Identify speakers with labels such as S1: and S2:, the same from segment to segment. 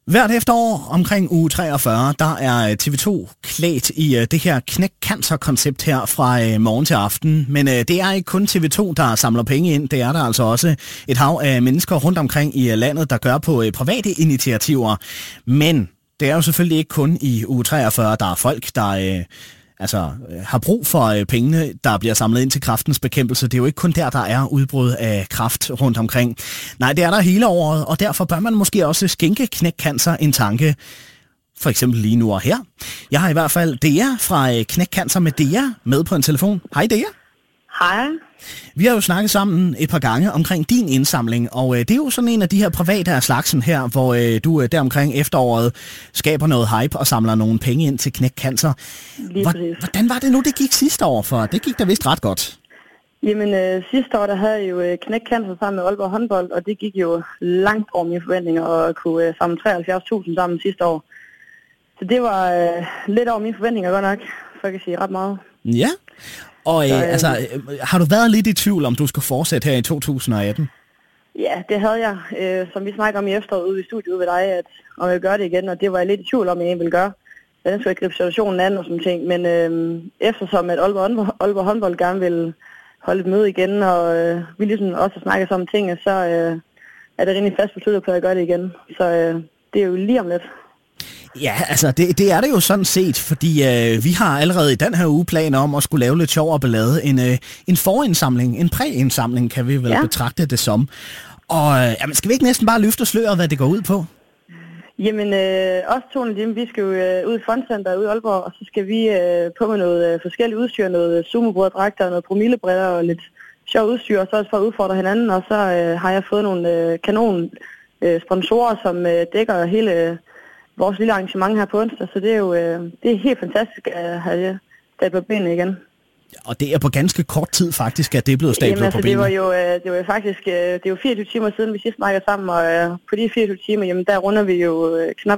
S1: Hvert efterår omkring uge 43, der er TV2 klædt i det her Knæk Cancer-koncept her fra morgen til aften. Men det er ikke kun TV2, der samler penge ind. Det er der altså også et hav af mennesker rundt omkring i landet, der gør på private initiativer. Men det er jo selvfølgelig ikke kun i uge 43, der er folk, der har brug for pengene, der bliver samlet ind til kræftens bekæmpelse. Det er jo ikke kun der er udbrud af kræft rundt omkring. Nej, det er der hele året, og derfor bør man måske også skænke Knæk Cancer en tanke. For eksempel lige nu og her. Jeg har i hvert fald Dea fra Knæk Cancer med Dea med på en telefon. Hej Dea.
S2: Hej.
S1: Vi har jo snakket sammen et par gange omkring din indsamling, og det er jo sådan en af de her private af slagsen her, hvor du deromkring efteråret skaber noget hype og samler nogle penge ind til Knæk Cancer. Hvordan var det nu, det gik sidste år? For det gik da vist ret godt.
S2: Jamen sidste år, der havde jeg jo Knæk Cancer sammen med Aalborg Håndbold, og det gik jo langt over mine forventninger og kunne samle 73.000 sammen sidste år. Så det var lidt over mine forventninger godt nok, for jeg kan sige ret meget.
S1: Ja. Og har du været lidt i tvivl, om du skal fortsætte her i 2018?
S2: Ja, det havde jeg. Som vi snakker om i efteråret ude i studiet ude ved dig, at om jeg gør det igen, og det var jeg lidt i tvivl om, jeg ville gøre. Hvordan skulle jeg gribe situationen an og sådan ting. Men eftersom at Aalborg Håndbold gerne vil holde et møde igen, og vi ligesom også snakker om tingene, så er det rimelig fast besluttet på, at jeg gør det igen. Så det er jo lige om lidt.
S1: Ja, altså det er det jo sådan set, fordi vi har allerede i den her uge planer om at skulle lave lidt sjov og ballade. En forindsamling, en præindsamling kan vi vel betragte det som. Og skal vi ikke næsten bare løfte sløret, hvad det går ud på?
S2: Jamen, os to af dem, vi skal jo ud i Fondcenter ude i Aalborg, og så skal vi på med noget forskelligt udstyr, noget sumobrøddragter, noget promillebrætter og lidt sjov udstyr, og så også for at udfordre hinanden. Og så har jeg fået nogle sponsorer, som dækker hele vores lille arrangement her på onsdag, så det er jo det er helt fantastisk at have det på benene igen.
S1: Og det er på ganske kort tid faktisk, at det er blevet stablet på benene.
S2: Det var jo faktisk 24 timer siden, vi sidst snakkede sammen, og på de 24 timer, jamen der runder vi jo knap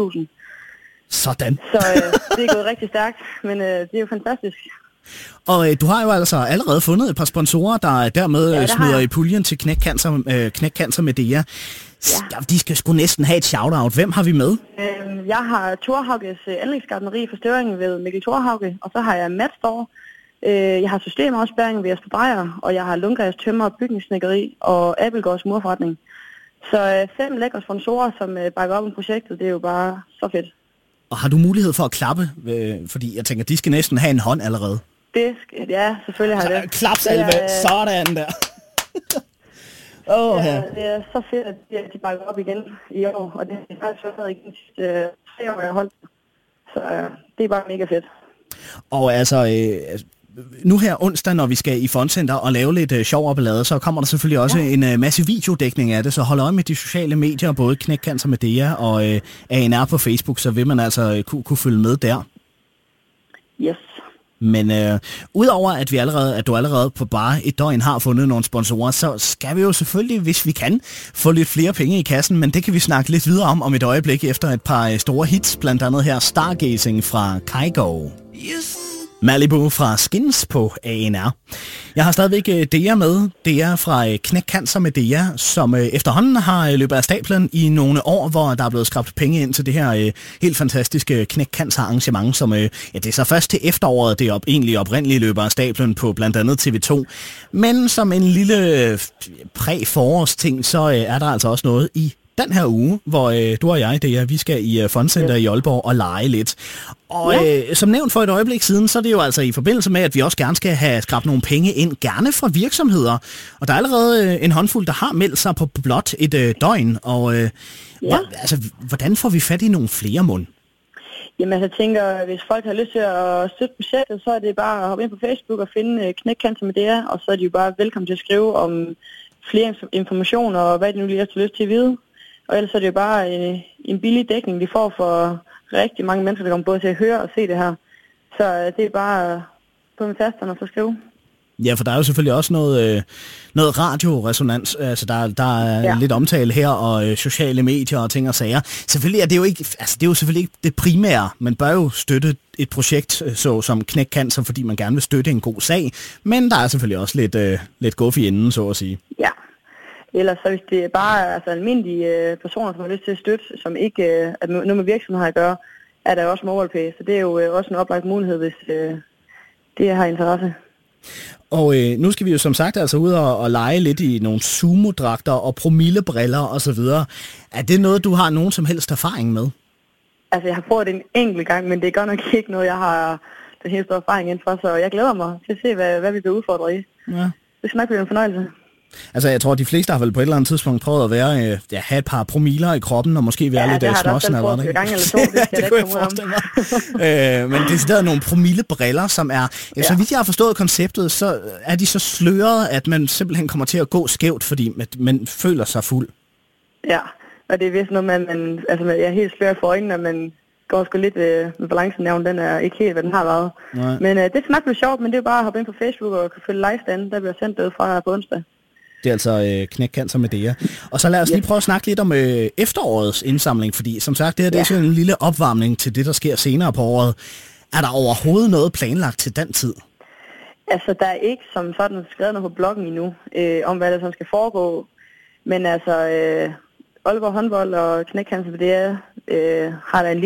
S2: 7.500.
S1: Sådan.
S2: Så det er gået rigtig stærkt, men det er jo fantastisk.
S1: Og du har jo altså allerede fundet et par sponsorer, der dermed smider i puljen til Knæk Cancer med Dea. Ja, de skal sgu næsten have et shout-out. Hvem har vi med?
S2: Jeg har Thorhauges anlægsgartneri for Støvringen ved Mikkel Thorhauge, og så har jeg Madstor. Jeg har systemafspæring ved Jesper Drejer, og jeg har Lundgrens Tømmer og Bygningssnedkeri og Abelgaards Murforretning. Så 5 lækre sponsorer, som bakker op om projektet, det er jo bare så fedt.
S1: Og har du mulighed for at klappe? Fordi jeg tænker, de skal næsten have en hånd allerede.
S2: Ja, selvfølgelig har jeg det.
S1: Klapsalve, sådan der.
S2: Det er så fedt, at de bakker op igen i år, og det er faktisk været igen de sidste 3 år, jeg har holdt. Så det er bare mega fedt.
S1: Og nu her onsdag, når vi skal i Fondcenter og lave lidt sjov og ballade, så kommer der selvfølgelig også en masse videodækning af det, så hold øje med de sociale medier, både Knæk Cancer med Dea og ANR på Facebook, så vil man altså kunne følge med der.
S2: Yes.
S1: Men udover at du allerede på bare et døgn har fundet nogle sponsorer, så skal vi jo selvfølgelig, hvis vi kan, få lidt flere penge i kassen, men det kan vi snakke lidt videre om et øjeblik efter et par store hits, blandt andet her Stargazing fra Kygo. Yes. Malibu fra Skins på ANR. Jeg har stadigvæk Dea med. Dea fra Knæk Cancer med Dea, som efterhånden har løbet af stablen i nogle år, hvor der er blevet skrabt penge ind til det her helt fantastiske Knæk Cancer arrangement, som det er så først til efteråret, det er egentlig oprindeligt løber af stablen på blandt andet TV2. Men som en lille præ-forårsting, så er der altså også noget i den her uge, hvor du og jeg, Dea, vi skal i Fondcenter i Aalborg og lege lidt. Og som nævnt for et øjeblik siden, så er det jo altså i forbindelse med, at vi også gerne skal have skrabt nogle penge ind, gerne fra virksomheder. Og der er allerede en håndfuld, der har meldt sig på blot et døgn. Og hvordan får vi fat i nogle flere mund?
S2: Jamen jeg tænker, hvis folk har lyst til at støtte projektet, så er det bare at hoppe ind på Facebook og finde Knæk Cancer med Dea, og så er de jo bare velkommen til at skrive om flere informationer og hvad de nu lige har lyst til at vide. Og ellers er det jo bare en billig dækning, vi får for rigtig mange mennesker, der kommer både til at høre og se det her. Så det er bare på med tasterne og så skrive. Ja, for der er jo selvfølgelig også noget radioresonans. Altså der er lidt omtale her, og sociale medier og ting og sager. Selvfølgelig er det jo ikke, det er jo selvfølgelig ikke det primære. Man bør jo støtte et projekt som Knæk Cancer, fordi man gerne vil støtte en god sag. Men der er selvfølgelig også lidt guf i enden, så at sige. Ja. Eller så hvis det er bare altså, almindelige personer, som har lyst til at støtte, som ikke er noget med virksomheder at gøre, er der også MobilePay. Så det er jo også en oplagt mulighed, hvis det har interesse.
S1: Og nu skal vi jo som sagt altså ud og lege lidt i nogle sumodragter og promillebriller og så videre. Er det noget, du har nogen som helst erfaring med?
S2: Altså, jeg har prøvet det en enkelt gang, men det er godt nok ikke noget, jeg har den helt store erfaring inden for, så jeg glæder mig til at se, hvad vi bliver udfordret i. Ja. Det skal nok blive en fornøjelse.
S1: Altså, jeg tror, de fleste har vel på et eller andet tidspunkt prøvet at være, have et par promiller i kroppen, og måske være lidt småsen eller noget.
S2: Ja, det har jeg også prøvet det skal jeg ikke komme ud
S1: om. Men det er stadig nogle promillebriller, som er, så vidt jeg har forstået konceptet, så er de så sløret, at man simpelthen kommer til at gå skævt, fordi man føler sig fuld.
S2: Ja, og det er vist noget, man altså, jeg er helt sløret for øjnene, og man går sgu lidt med balancenævn, den er ikke helt, hvad den har været. Nej. Men det er nok lidt sjovt, men det er bare at hoppe ind på Facebook og kan følge live-stand, der bliver sendt det fra på onsdag.
S1: Det er altså Knæk Cancer med det. Og så lad os lige prøve at snakke lidt om efterårets indsamling, fordi som sagt, det er sådan en lille opvarmning til det, der sker senere på året. Er der overhovedet noget planlagt til den tid?
S2: Altså, der er ikke som sådan skrevet noget på bloggen endnu, om hvad der som skal foregå. Men altså, Aalborg Håndbold og Knæk Cancer med det har der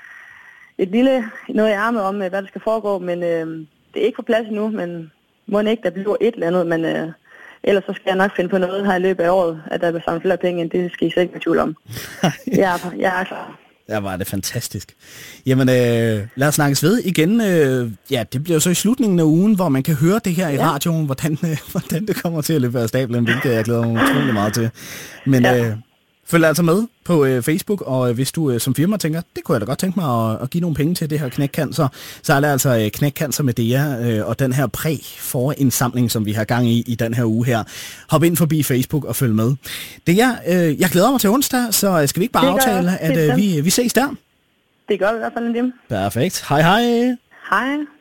S2: et lille noget i ærmet om, hvad der skal foregå, men det er ikke på plads endnu, men må ikke, der bliver et eller andet, men ellers så skal jeg nok finde på noget her i løbet af året, at der vil samle flere penge, end det skal I slet ikke være tvivl om. Jeg er klar.
S1: Ja, var det fantastisk. Jamen, lad os snakkes ved igen. Det bliver så i slutningen af ugen, hvor man kan høre det her i radioen, hvordan det kommer til at løbe af stablen, hvilket jeg glæder mig utrolig meget til. Men følg altså med på Facebook, og hvis du som firma tænker, det kunne jeg da godt tænke mig at give nogle penge til det her Knæk Cancer, så er det altså Knæk Cancer med det og den her præ-forindsamling, som vi har gang i den her uge her. Hop ind forbi Facebook og følg med. Jeg glæder mig til onsdag, så skal vi ikke bare aftale, at vi ses der?
S2: Det gør vi i hvert fald, Nadim.
S1: Perfekt. Hej hej.
S2: Hej.